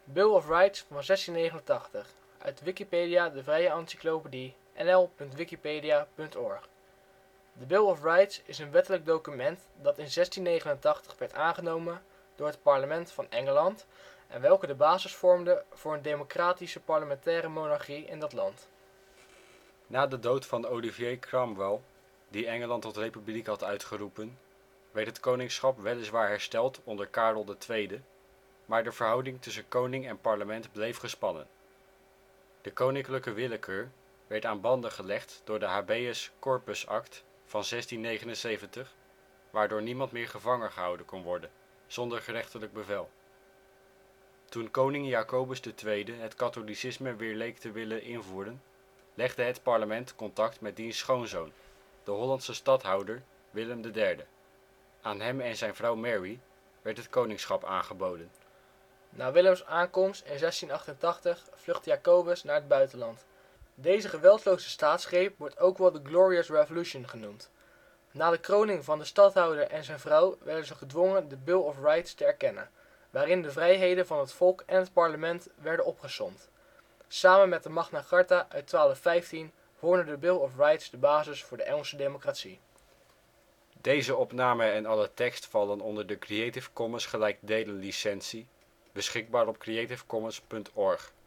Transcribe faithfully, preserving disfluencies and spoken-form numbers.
Bill of Rights van zestien negenentachtig, uit Wikipedia, de vrije encyclopedie, n l punt wikipedia punt org. De Bill of Rights is een wettelijk document dat in zestien negenentachtig werd aangenomen door het parlement van Engeland en welke de basis vormde voor een democratische parlementaire monarchie in dat land. Na de dood van Olivier Cromwell, die Engeland tot republiek had uitgeroepen, werd het koningschap weliswaar hersteld onder Karel de Tweede, maar de verhouding tussen koning en parlement bleef gespannen. De koninklijke willekeur werd aan banden gelegd door de Habeas Corpus Act van zestien negenenzeventig, waardoor niemand meer gevangen gehouden kon worden zonder gerechtelijk bevel. Toen koning Jacobus de Tweede het katholicisme weer leek te willen invoeren, legde het parlement contact met diens schoonzoon, de Hollandse stadhouder Willem de Derde. Aan hem en zijn vrouw Mary werd het koningschap aangeboden. Na Willems aankomst in zestien achtentachtig vluchtte Jacobus naar het buitenland. Deze geweldloze staatsgreep wordt ook wel de Glorious Revolution genoemd. Na de kroning van de stadhouder en zijn vrouw werden ze gedwongen de Bill of Rights te erkennen, waarin de vrijheden van het volk en het parlement werden opgesomd. Samen met de Magna Carta uit twaalf vijftien vormde de Bill of Rights de basis voor de Engelse democratie. Deze opname en alle tekst vallen onder de Creative Commons gelijkdelen licentie, beschikbaar op creativecommons punt org.